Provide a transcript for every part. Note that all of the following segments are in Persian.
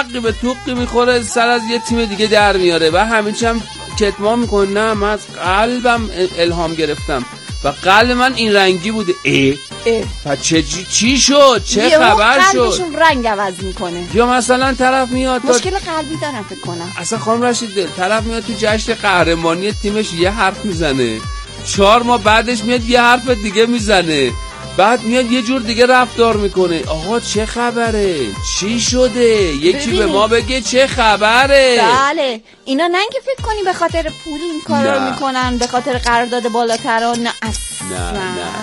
تقی به توقی میخوره، سر از یه تیم دیگه در میاره و همیشه هم کتمان میکنه نه من از قلبم الهام گرفتم و قلب من این رنگی بوده. پس چی شد؟ چه خبر شد؟ قلبشون رنگ عوض میکنه. یا مثلا طرف میاد مشکل قلبی دارم فکر کنم. اصلا خانم رشید طرف میاد تو جشن قهرمانی تیمش یه حرف میزنه، 4 ماه بعدش میاد یه حرف دیگه میزنه، بعد میاد یه جور دیگه رفتار میکنه. آقا چه خبره؟ چی شده؟ یکی به ما بگه چه خبره؟ بله اینا نه اینکه فکر کنی به خاطر پول این کارا رو میکنن، به خاطر قرارداد بالاتران. نه اصلا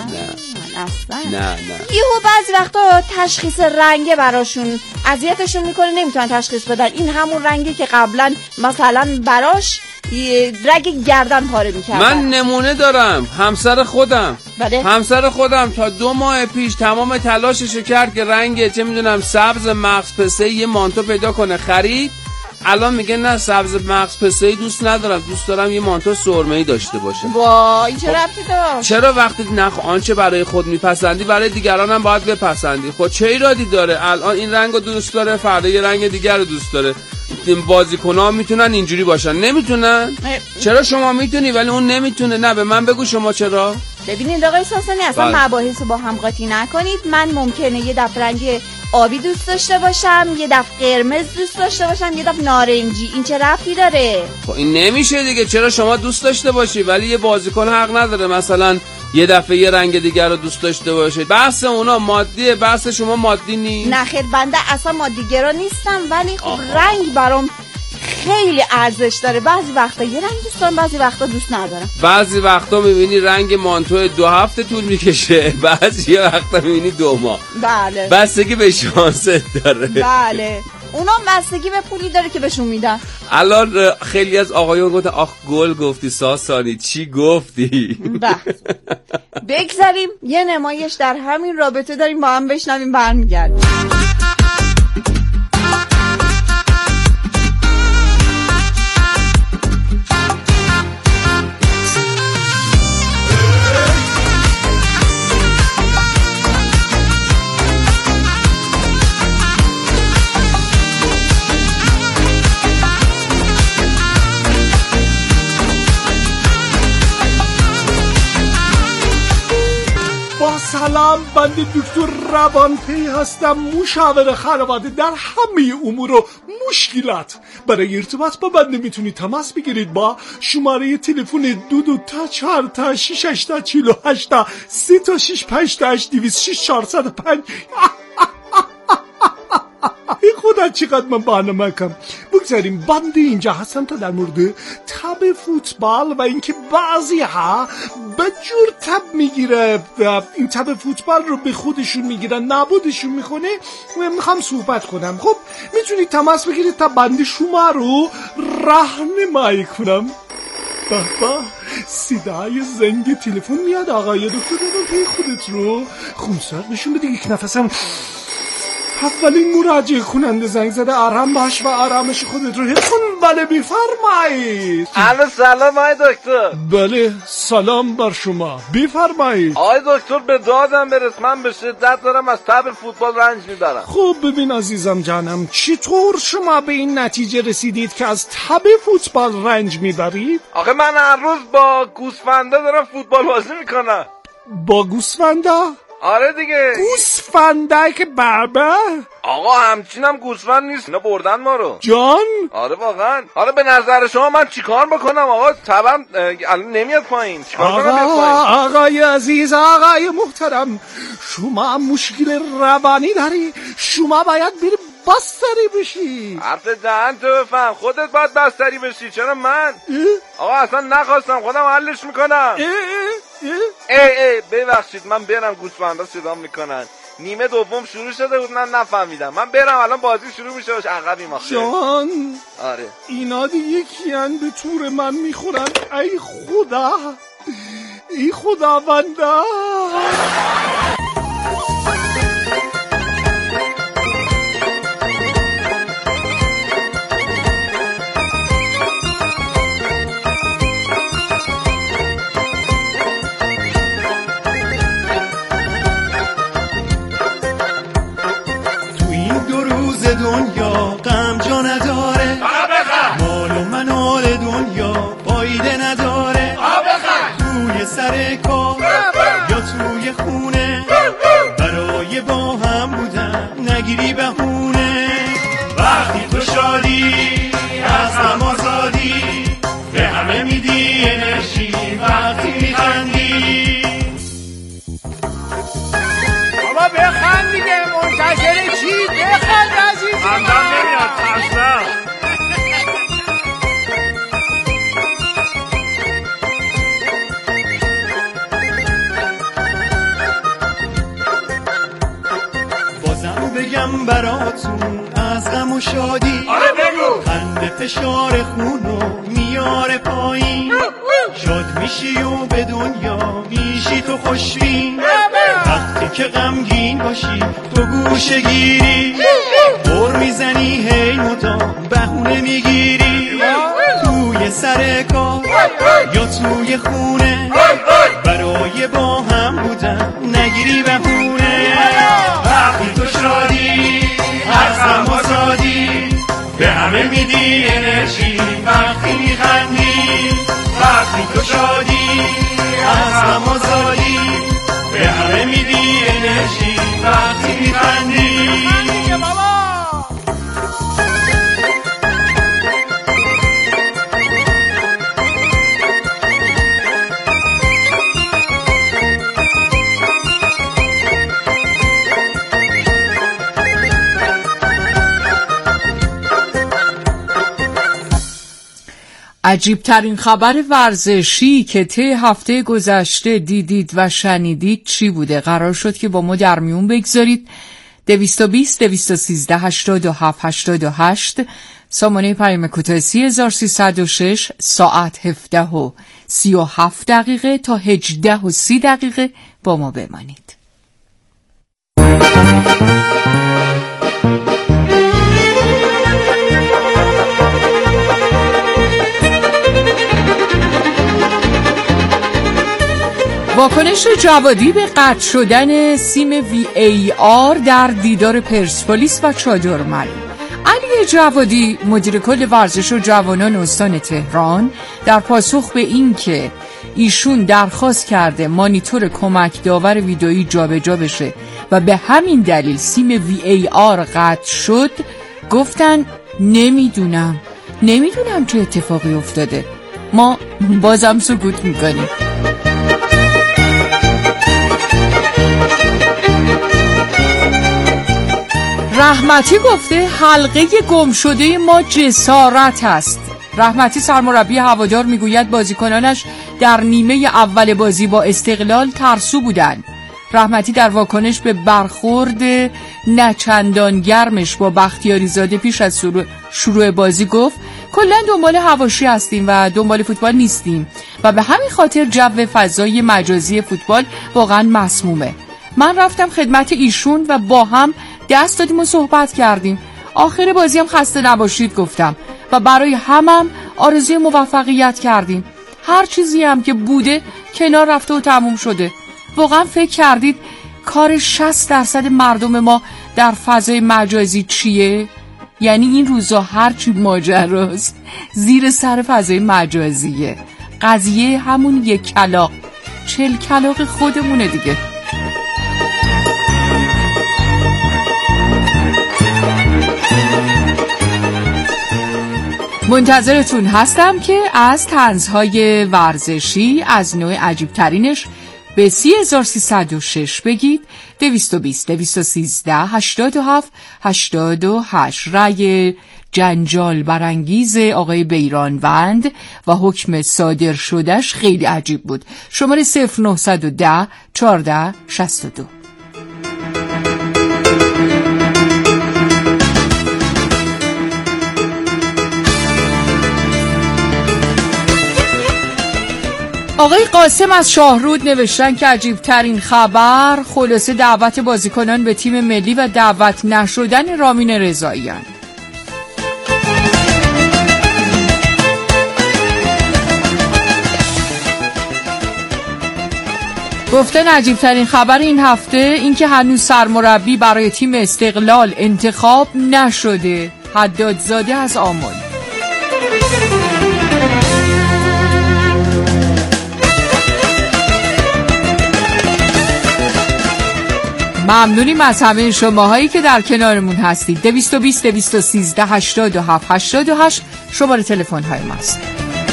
نه یهو بعضی وقتا تشخیص رنگه براشون اذیتشون میکنه، نمیتونن تشخیص بدن این همون رنگی که قبلا مثلا براش رگ گردن پاره میکردن. من نمونه دارم، همسر خودم. بله؟ همسر خودم تا 2 ماه پیش تمام تلاششو کرد که رنگ چه میدونم سبز مغز پسته یه مانتو پیدا کنه، خرید. الان میگه نه سبز مغز پسته‌ای دوست ندارم، دوست دارم یه مانتو سرمه‌ای داشته باشه. وای چه ربطی داره؟ چرا وقتی آنچه برای خود میپسندی برای دیگران هم باید بپسندی؟ خب چه ایرادی داره؟ الان این رنگو دوست داره، فردا یه رنگ دیگر رو دوست داره. این بازیکن‌ها میتونن اینجوری باشن؟ نمیتونن. چرا شما میتونی ولی اون نمیتونه؟ نه به من بگو شما چرا؟ ببینید آقای ساسانی اصلا مباحث رو با هم قاطی نکنید. من ممکنه یه دفعه رنگ آبی دوست داشته باشم، یه دفعه قرمز دوست داشته باشم، یه دفعه نارنجی. این چه ربطی داره؟ خب این نمیشه دیگه. چرا شما دوست داشته باشی ولی یه بازیکن حق نداره مثلا یه دفعه یه رنگ دیگر رو دوست داشته باشه؟ بحث اونا مادیه، بحث شما مادی نیست. نه خیر بنده اصلا مادیگرا نیستم ولی خب رنگ برام خیلی ارزش داره. بعضی وقتا یه رنگ دوست دارم، بعضی وقتا دوست ندارم. بعضی وقتا میبینی رنگ مانتو 2 هفته طول میکشه، بعضی وقتا میبینی 2 ماه. بله بستگی به شانست داره. بله اونا بستگی به پولی داره که بهشون میدن. الان خیلی از آقایون گفتن آخ گل گفتی ساسانی، چی گفتی؟ بگذاریم یه نمایش در همین رابطه داریم با هم بشنویم برمیگردیم. سلام، بنده دکتر روانپی هستم، مشاور خانواده در همه امور و مشکلات. برای ارتباط با بنده میتونید تماس بگیرید با شماره تلفن 22 تا 4 تا 6 تا 48 تا 3 تا 6 5 تا 8 206 405. ای خدا چقدر من برنامه کم. بگذاریم بنده اینجا هستم تا در مورد تب فوتبال و اینکه بعضی ها به جور تب میگیره این تب فوتبال رو به خودشون میگیرن، نابودشون میکنه. میخوام صحبت کنم. خب میتونید تماس بگیرید تا بنده شما رو راهنمایی کنم. بابا صدای زنگ تلفن میاد. آقای دکتر رو خودت رو خونسرد نشون بده. یک نفسم. اولین مراجعه کننده زنگ زده. آرام باش و آرامش خودت رو حفظ کن. بله بفرمایید. الو سلام آقای دکتر. بله سلام بر شما، بفرمایید. آقای دکتر به دادم برس، من به شدت دارم از تب فوتبال رنج میبرم. خب ببین عزیزم جانم، چطور شما به این نتیجه رسیدید که از تب فوتبال رنج میبرید؟ آخه من هر روز با گوسفنده دارم فوتبال بازی میکنم. با گوسفنده؟ آره دیگه. گوسفنده که بابا آقا همچینم گوسفند نیست، اینا بردن ما رو. جان؟ آره واقعا. حالا به نظر شما من چیکار بکنم آقا؟ تبم الان نمیاد پایین. چیکار کنم؟ آقای عزیز، آقای محترم، شما مشکل روانی داری. شما باید بری بستری بشی. حرف دهن تو بفهم، خودت باید بستری بشی. چرا من؟ آقا اصلا نخواستم، خودم حلش میکنم. ای ببخشید، من برم، گوسفندا صدام میکنن. نیمه دوم شروع شده بود، من نفهمیدم. من برم الان بازی شروع میشه. باش عقبیم آخه. جان آره اینا دیگه کیان به تور من میخورن. ای خدا، ای خداوندا. دنیا غم تو شادی آره بگو قلب فشار خونو میاره پایین شاد میشی و به دنیا میشی تو خوشبین وقتی که غمگین باشی تو گوشه گیری بر میزنی هی مدام بهونه میگیری توی سر کار یا توی خونه برای با هم بودن نگیری بهونه وقتی تو شادی از غم آزادی به همه میدی انرژی وقتی میخندی وقتی تو شادی از غم آزادی به همه میدی انرژی وقتی میخندی عجیبترین خبر ورزشی که طی هفته گذشته دیدید و شنیدید چی بوده؟ قرار شد که با ما در میون بگذارید. 220 213 87 88 سامانه پیام کوتاه 3306 ساعت 17:37 تا 18:30 با ما بمانید. واکنش جوادی به قطع شدن سیم VAR در دیدار پرسپولیس و چادرملو. علی جوادی مدیر کل ورزش و جوانان استان تهران در پاسخ به این که ایشون درخواست کرده مانیتور کمک داور ویدئویی جابجا بشه و به همین دلیل سیم VAR قطع شد گفتن نمیدونم چه اتفاقی افتاده. ما بازم سکوت میکنیم. رحمتی گفته حلقه گم شده ما جسارت است. رحمتی سرمربی هوادار میگوید بازیکنانش در نیمه اول بازی با استقلال ترسو بودند. رحمتی در واکنش به برخورد نچندان گرمش با بختیاری زاده پیش از شروع بازی گفت کلاً دنبال حواشی هستیم و دنبال فوتبال نیستیم و به همین خاطر جو فضای مجازی فوتبال واقعاً مسمومه. من رفتم خدمت ایشون و با هم دست دادیم و صحبت کردیم. آخر بازی هم خسته نباشید گفتم و برای همم آرزوی موفقیت کردیم. هر چیزی هم که بوده کنار رفته و تموم شده. واقعا فکر کردید کار 60% مردم ما در فضای مجازی چیه؟ یعنی این روزا هرچی ماجراست زیر سر فضای مجازیه. قضیه همون یک کلاغ 40 کلاغ خودمونه دیگه. منتظرتون هستم که از طنزهای ورزشی از نوع عجیب ترینش به 3306 بگید. 220 213 87 88 رأی جنجال برانگیز آقای بیرانوند و حکم صادر شدهش خیلی عجیب بود. شماره 0910 14 62. آقای قاسم از شاهرود نوشتن که عجیب ترین خبر خلاصه دعوت بازیکنان به تیم ملی و دعوت نشدن رامین رضاییان. گفتن عجیب ترین خبر این هفته این که هنوز سرمربی برای تیم استقلال انتخاب نشده. حدادزاده از آمل. ممنونیم از همه شماهایی که در کنارمون هستید. 220 213 87 88 شماره تلفن های ماست.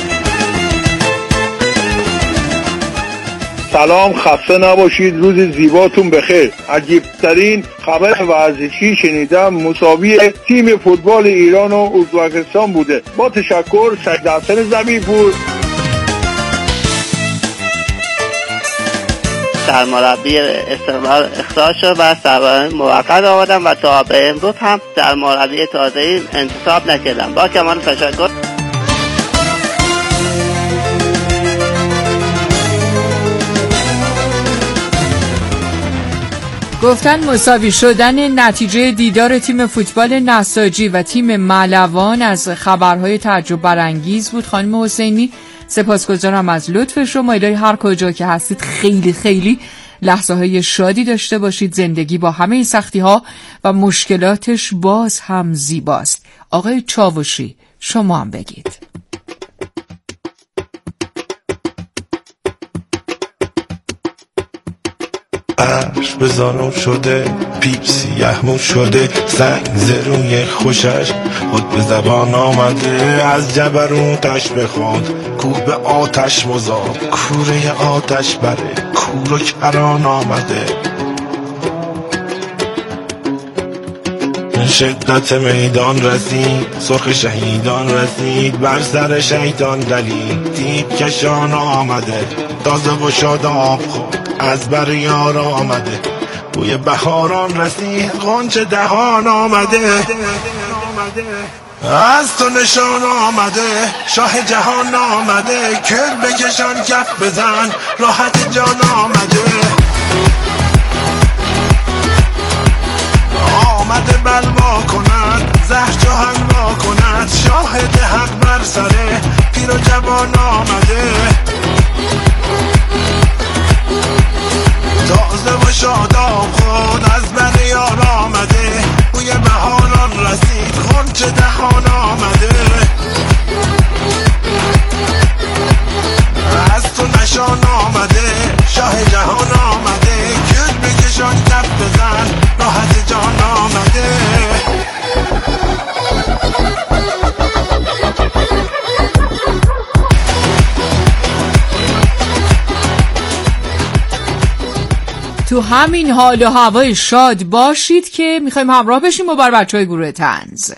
سلام، خسته نباشید، روز زیباتون بخیر. عجیب ترین خبر ورزشی شنیدم مساوی تیم فوتبال ایران و ازبکستان بوده. با تشکر، سید حسن زمینپور. سرمربی استقلال اخطار شد و سرمربی موقت آوردم و تا به امروز هم سرمربی تازه‌ای انتصاب نکردم. با کمال تشکر. گفتن مساوی شدن نتیجه دیدار تیم فوتبال نساجی و تیم ملوان از خبرهای تعجب برانگیز بود. خانم حسینی سپاسگزارم از لطف شما. الهی هر کجا که هستید خیلی خیلی لحظه های شادی داشته باشید. زندگی با همه سختی ها و مشکلاتش باز هم زیباست. آقای چاوشی شما هم بگید. عرش به زانو شده، پیچ سیه‌مو شده، سنگ زروی خوشش خود به زبان آمده. از جبروتش بخواد کوه به آتش مذاب، کوره آتش بره کور و کران آمده. شدت میدان رسید، سرخ شهیدان رسید، بر سر شیطان دلید تیپ کشان آمده. تازه و شاداب خود از بر یار آمده، بوی بهاران رسید غنچه دهان آمده. از تو نشان آمده، شاه جهان آمده، کر بکشان کف بزن راحت جان آمده. آمده بلوا کند، زهر جهان وا کند، شاهد حق بر سره پیر و جوان آمده. تازه و شاداب خود از بر یار آمده، بوی بهاران رسید غنچه دهان آمده. از تو نشان آمده، شاه جهان آمده، کل بکشان کف بزن راحت جان آمده. تو همین حال و هوای شاد باشید که میخوایم همراه بشیم با بچهای گروه طنز.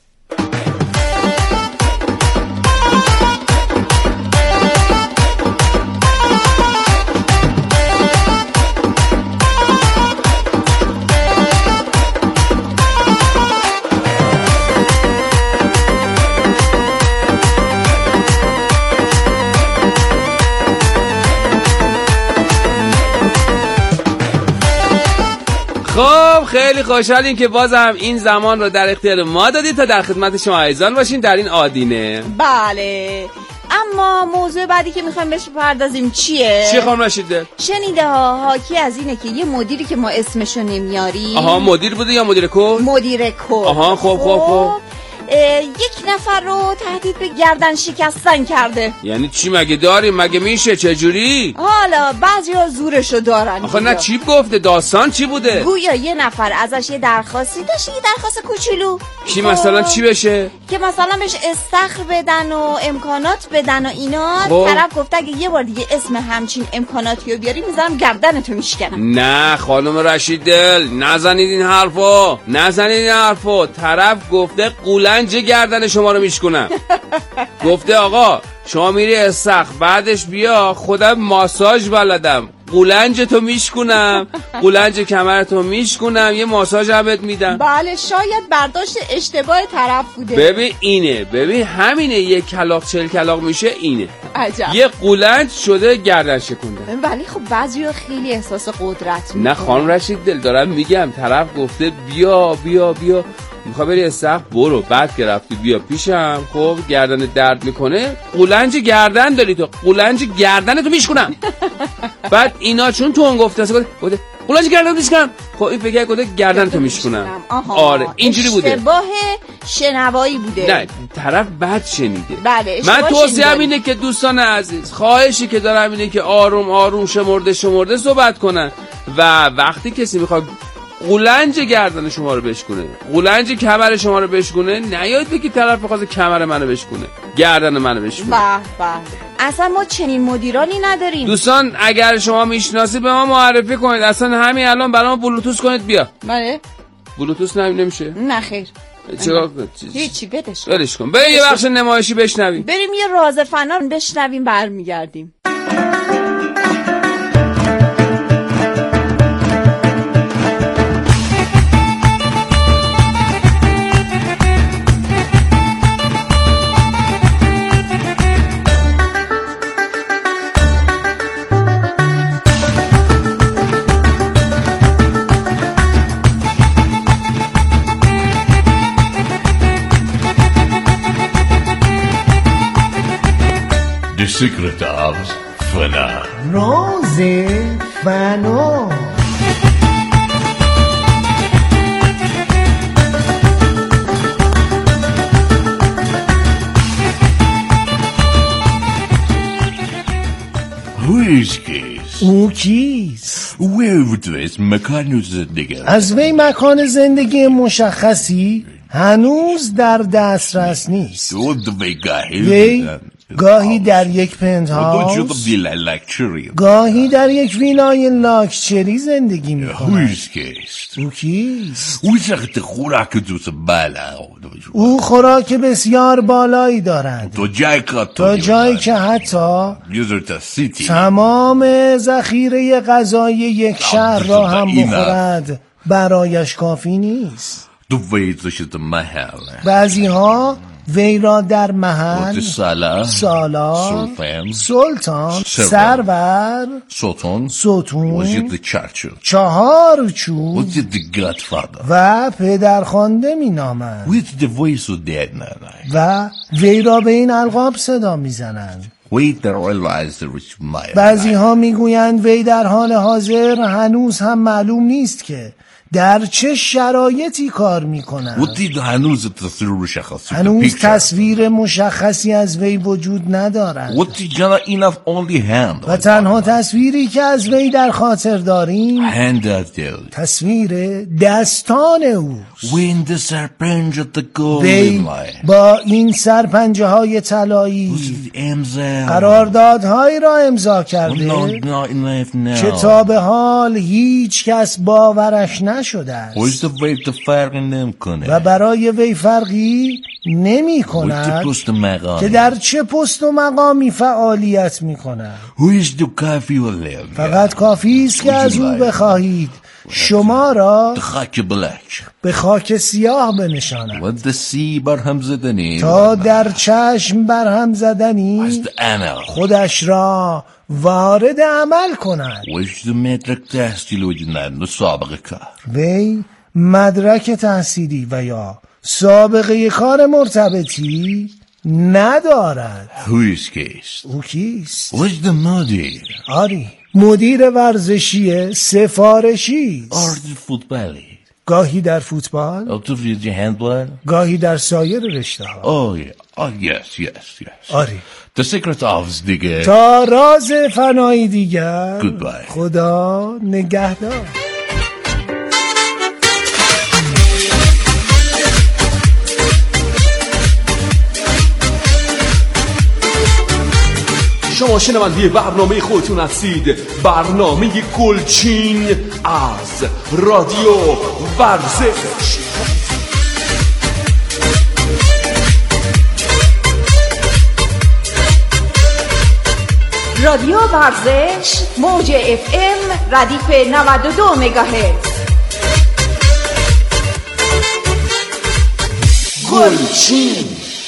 خب خیلی خوشحالیم که بازم این زمان رو در اختیار ما دادید تا در خدمت شما عزیزان باشیم در این آدینه. بله، اما موضوع بعدی که میخوایم بهش بپردازیم چیه؟ چی خانم رشیده؟ شنیده ها حاکی از اینه که یه مدیری که ما اسمشو نمیاریم. آها، مدیر بوده یا مدیر کل؟ مدیر کل. آها، خب یک نفر رو تهدید به گردن شکستن کرده. یعنی چی مگه داریم؟ مگه میشه؟ چجوری؟ حالا بعضیا زورشو دارن. آخه نه چی گفته؟ داستان چی بوده؟ گویا یه نفر ازش یه درخواستی داشته، یه درخواست کوچولو. کی مثلا چی بشه؟ که مثلا بهش استخر بدن و امکانات بدن و اینا. طرف گفته اگه یه بار دیگه اسم همچین امکاناتی رو بیاری میذارم گردنتو میشکنم. نه خانم رشید دل، نزنید این حرفو. طرف گفته قولنج گردن شما رو میشکنم. گفته آقا شما میری استخر، بعدش بیا خودم ماساژ بلدم، قولنج تو میشکنم، قولنج کمرتو میشکنم، یه ماساژ هم بهت میدم. بله، شاید برداشت اشتباه طرف بوده. ببین همینه، یه کلاغ 40 کلاغ میشه اینه. عجب. یه قولنج شده گردن شکنده. ولی خب بعضیا خیلی احساس قدرت میکنه. نه خانم رشید دل، دارم میگم طرف گفته بیا میخوای بری استخر، برو، بعد که رفتی بیا پیشم، خب گردن درد میکنه، قولنج گردن داری تو، قولنج گردن تو میشکنم. بعد اینا چون تو اون گفته گفته قولنج گردن میشکنم، خب این فکر گفته گردن تو میشکنم. آره اینجوری بوده، اشتباه شنوایی بوده. نه طرف بد شنیده. بله، من توصیه‌ام اینه که دوستان عزیز، خواهشی که دارم اینه که آروم شمرده صحبت کنن و وقتی کسی میخواد قولنج گردن شما رو بشکونه، قولنج کمر شما رو بشکونه، نیایید بگید طرف بخواد کمر منو بشکونه، گردن منو بشکونه. به اصلا ما چنین مدیرانی نداریم. دوستان اگر شما میشناسید به ما معرفی کنید، اصلا همین الان برام بلوتوث کنید بیا. بله بلوتوث نمیشه؟ نه خیر. چرا؟ هیچی، ولش کن. بریم یه بخش نمایشی بشنویم. بریم یه راز فنان بشنویم، برمیگردیم. The Secret of فنا. راز فنا. او کیست؟ مکان زندگی. از وی مکان زندگی مشخصی هنوز در دسترس نیست. وی گاهی در یک پنتهاوس، گاهی در یک ویلای لاکچری زندگی می‌کند. او کیست؟ او خوراک بسیار بالایی دارد، تا جایی که حتی تمام ذخیره غذایی یک شهر را هم بخورد برایش کافی نیست. بعضی ها وی را در محل، سالار، سلطان، سرور، ستون، چهارچوب و پدرخوانده می نامند و وی را به این القاب صدا می زنند. بعضی ها می گویند وی در حال حاضر هنوز هم معلوم نیست که در چه شرایطی کار میکنند. هنوز تصویر مشخصی از وی وجود ندارد و تنها تصویری که از وی در خاطر داریم تصویر دستان اوست. وی با این سرپنجه های طلایی قراردادهایی را امضا کرده که تا به حال هیچ کس باورش نشده است و برای وی فرقی نمی کند که در چه پست و مقامی فعالیت می کند. فقط کافی است که از او بخواهید شما را به خاک سیاه بنشاند تا در چشم برهم زدنی خودش را وارد عمل کند. وی مدرک تحصیلی و یا سابقه کار مرتبطی ندارد. او کیست؟ آری مدیر ورزشی سفارشی است. گاهی در فوتبال، گاهی در سایر رشته ها. آری. The Secret of دیگه. تا راز فنایی دیگر. خدا نگهدار. شما شنونده برنامه خودتون هستید، برنامه گلچین از رادیو ورزش. رادیو ورزش موج FM ردیف 92 مگاهرتز. گلچین.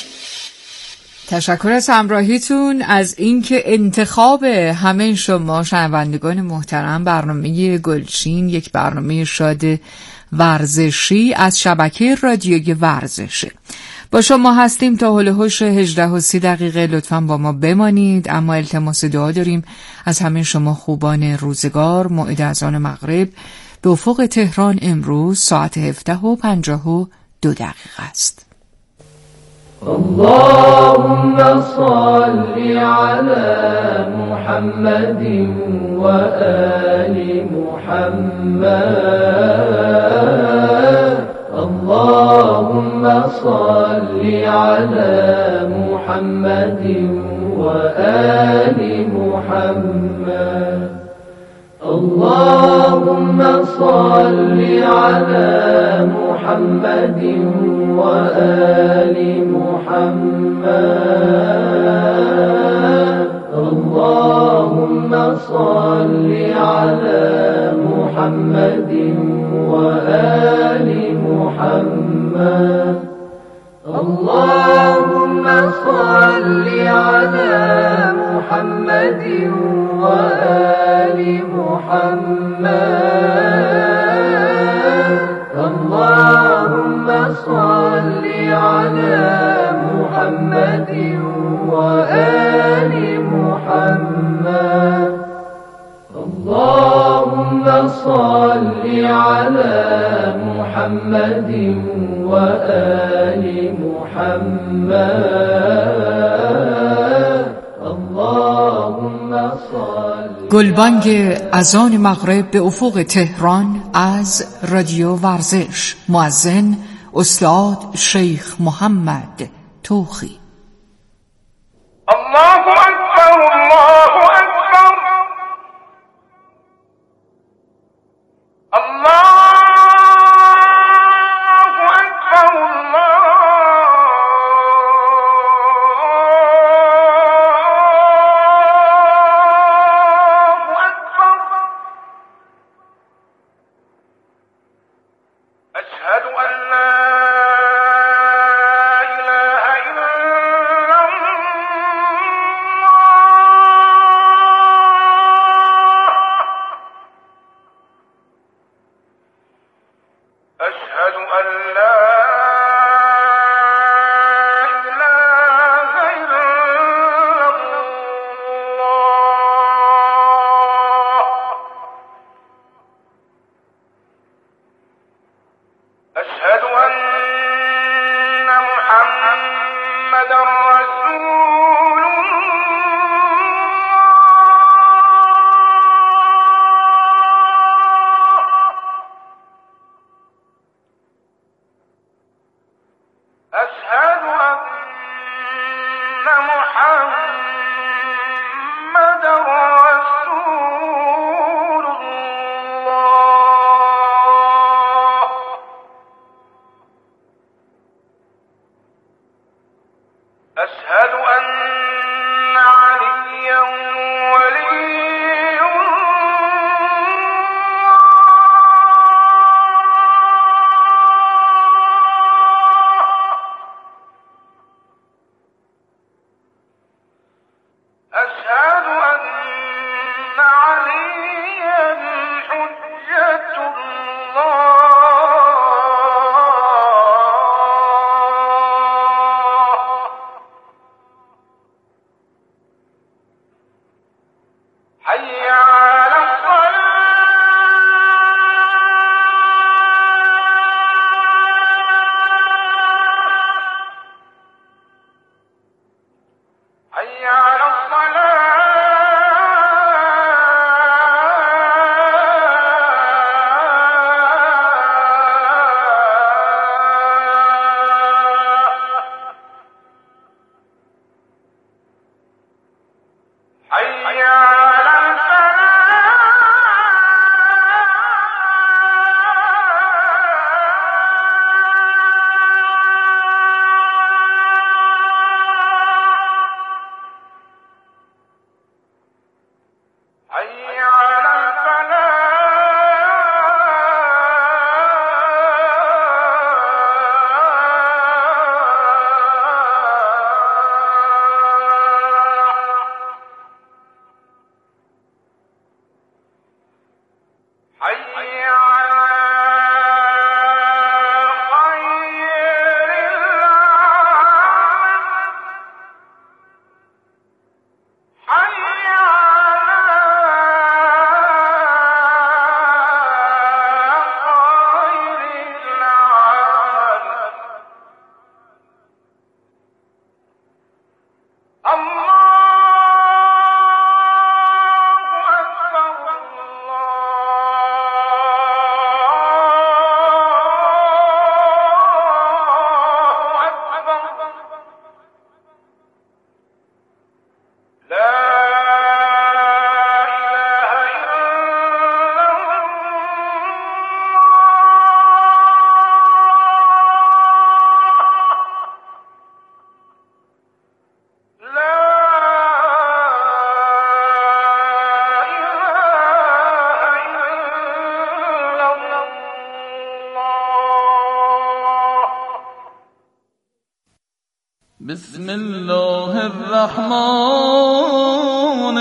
تشکر از همراهیتون، از اینکه انتخاب همه شما شنوندگان محترم برنامه گلچین، یک برنامه شاد ورزشی از شبکه رادیوی ورزشه. با شما هستیم تا هلوهوش 18:30. لطفاً با ما بمانید، اما التماس دعا داریم از همه شما خوبان روزگار. موعد اذان مغرب به افق تهران امروز ساعت 17:52 است. اللهم صل على محمد وآل محمد. اللهم صل على محمد وآل محمد. اللهم صل على محمد وآل محمد. اللهم صل على محمد وآل محمد. اللهم صل على محمد وآل محمد. اللهم صل على محمد وآل محمد. گلبانگ اذان مغرب به افق تهران از رادیو ورزش. مؤذن استاد شیخ محمد توخی. الله اکبر الله اکبر الله بسم الله الرحمن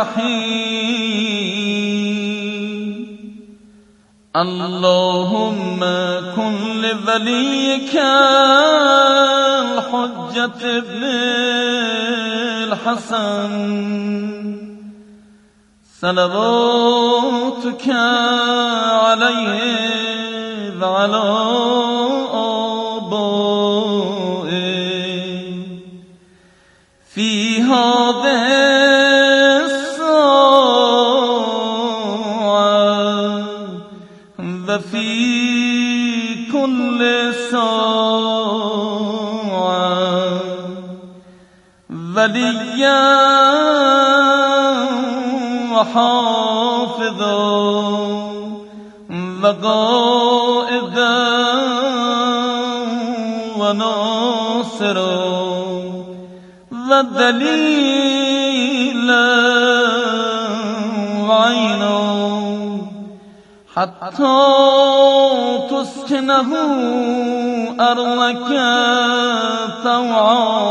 الرحيم اللهم كن لوليك الحجة ابن الحسن صلواتك عليه وعلى آبائه هذا الساعة وفي كل ساعة وليا وحافظا وقائدا وناصرا ودليلا وعينا حتى تسكنه أرضك طوعا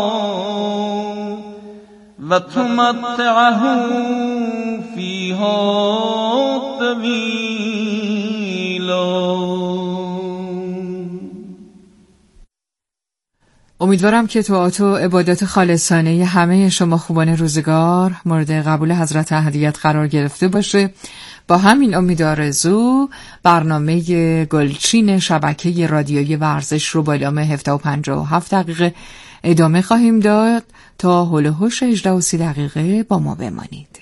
وتمتعه فيها طويلا. امیدوارم که طاعات و عبادات خالصانه همه شما خوبان روزگار مورد قبول حضرت احدیت قرار گرفته باشه. با همین امید آرزو برنامه گلچین شبکه رادیویی ورزش رو با اعلام 17:57 دقیقه ادامه خواهیم داد تا هول و هوش 18:30 دقیقه با ما بمانید.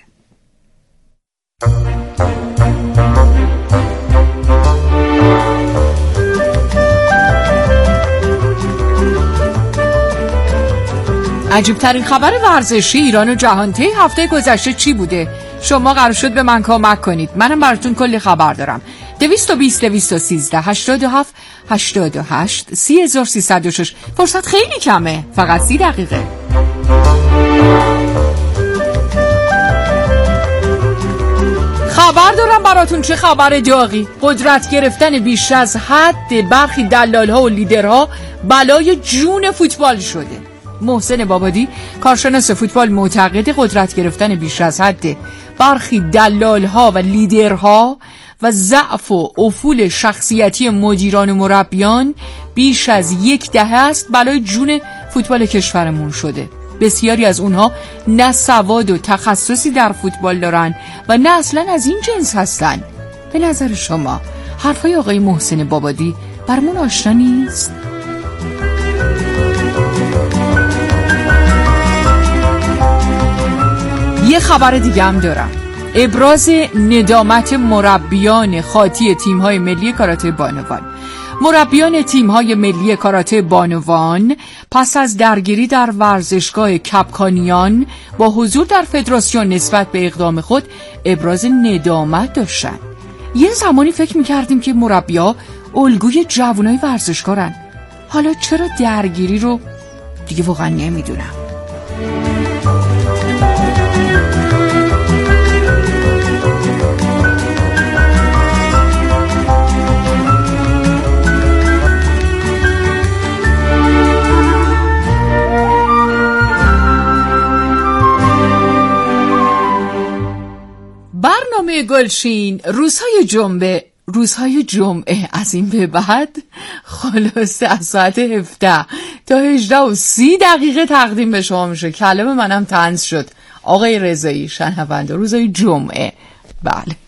عجیب‌ترین خبر ورزشی ایران و جهان طی هفته گذشته چی بوده؟ شما قرار شد به من کمک کنید. منم براتون کلی خبر دارم. 220 213 87 88 3306. فرصت خیلی کمه، فقط 30 دقیقه. خبر دارم براتون. چه خبر داغی؟ قدرت گرفتن بیش از حد برخی دلال‌ها و لیدرها بلای جون فوتبال شده. محسن بابادی کارشناس فوتبال معتقد قدرت گرفتن بیش از حد برخی دلال‌ها و لیدرها و ضعف و افول شخصیتی مدیران و مربیان بیش از 10 دهه است بلای جون فوتبال کشورمون شده. بسیاری از اونها نه سواد و تخصصی در فوتبال دارن و نه اصلا از این جنس هستن. به نظر شما حرفای آقای محسن بابادی برامون آشنا نیست؟ یه خبر دیگه هم دارم. ابراز ندامت مربیان خاطی تیم‌های ملی کاراته بانوان. مربیان تیم‌های ملی کاراته بانوان پس از درگیری در ورزشگاه کپکانیان با حضور در فدراسیون نسبت به اقدام خود ابراز ندامت داشتن. یه زمانی فکر می‌کردیم که مربی‌ها الگوی جوانای ورزشکارن. حالا چرا درگیری رو دیگه واقعا نمیدونم. برنامه گلچین روزهای جمعه از این به بعد خلاصه از ساعت 17 تا 18:30 دقیقه تقدیم به شما میشه. کلام منم طنز شد. آقای رضایی شنونده، روزهای جمعه. بله.